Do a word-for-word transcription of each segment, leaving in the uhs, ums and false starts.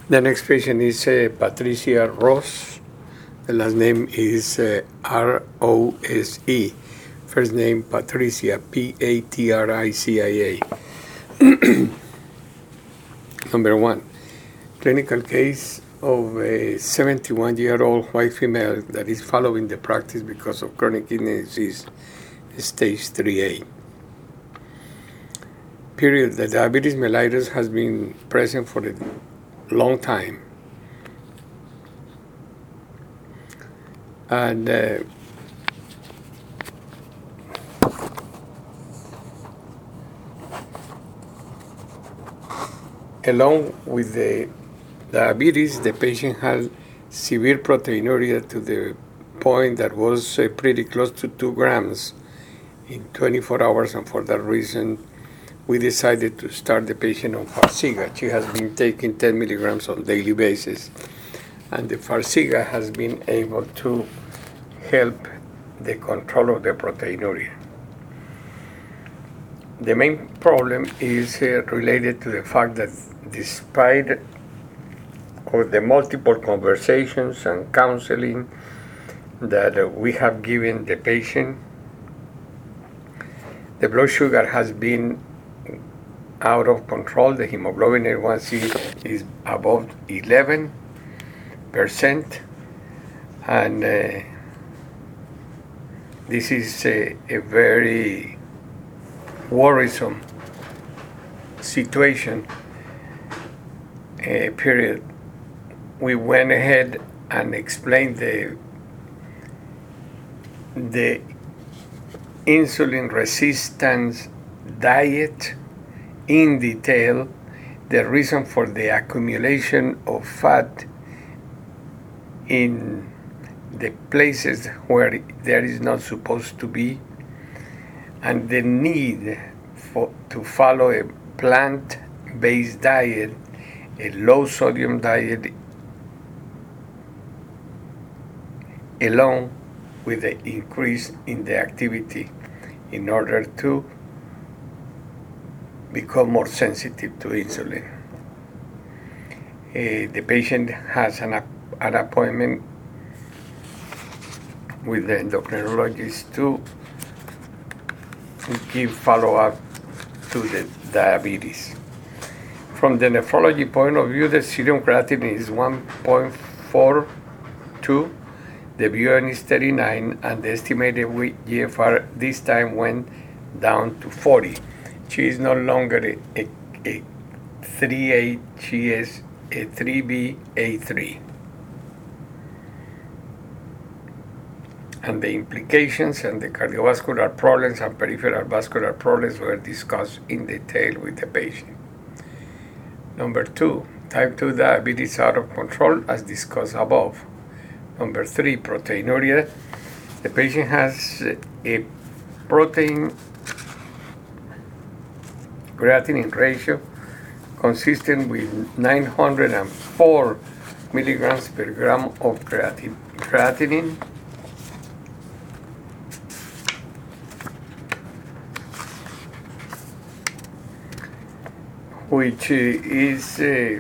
The next patient is uh, Patricia Ross. The last name is uh, R O S E. First name Patricia, P A T R I C I A. Number one, clinical case of a seventy-one-year-old white female that is following the practice because of chronic kidney disease, stage three A. Period. The diabetes mellitus has been present for a long time. And uh, along with the diabetes, the patient had severe proteinuria to the point that was uh, pretty close to two grams in twenty-four hours, and for that reason, we decided to start the patient on Farxiga. She has been taking ten milligrams on a daily basis, and the Farxiga has been able to help the control of the proteinuria. The main problem is uh, related to the fact that despite of the multiple conversations and counseling that uh, we have given the patient, the blood sugar has been out of control. The hemoglobin A one C is above eleven percent, and uh, this is a, a very worrisome situation. Uh, period. We went ahead and explained the the insulin resistance diet in detail, the reason for the accumulation of fat in the places where there is not supposed to be, and the need for to follow a plant-based diet, a low-sodium diet, along with the increase in the activity in order to become more sensitive to insulin. Uh, the patient has an, an appointment with the endocrinologist to give follow-up to the diabetes. From the nephrology point of view, the serum creatinine is one point four two, the B U N is thirty-nine, and the estimated G F R this time went down to forty. She is no longer a, a, a three A, she is a three B A three. And the implications and the cardiovascular problems and peripheral vascular problems were discussed in detail with the patient. Number two, type two diabetes out of control as discussed above. Number three, proteinuria. The patient has a protein creatinine ratio consistent with nine hundred four milligrams per gram of creatin- creatinine. Which is a,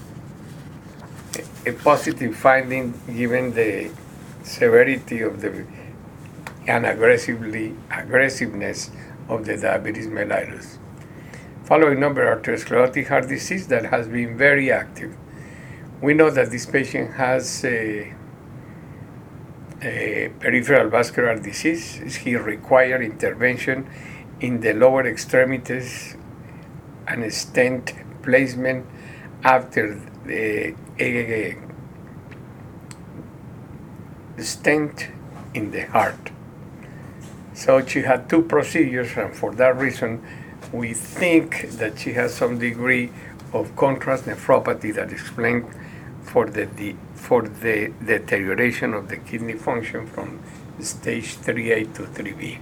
a positive finding given the severity of the and aggressively aggressiveness of the diabetes mellitus. Following number, arteriosclerotic heart disease that has been very active. We know that this patient has a, a peripheral vascular disease. He required intervention in the lower extremities and a stent placement after the a, a stent in the heart. So she had two procedures, and for that reason, we think that she has some degree of contrast nephropathy that explains for the, the for the deterioration of the kidney function from stage three A to three B.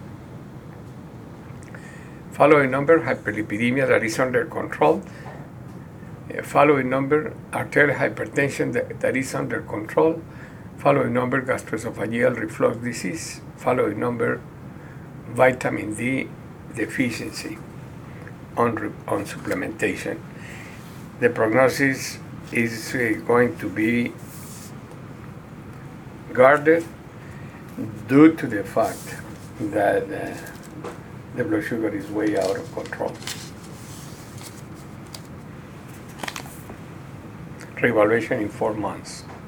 Following number, hyperlipidemia that is under control. Uh, following number, arterial hypertension that, that is under control. Following number, gastroesophageal reflux disease. Following number, vitamin D deficiency on, on supplementation. The prognosis is uh, going to be guarded due to the fact that uh, the blood sugar is way out of control. Reevaluation in four months.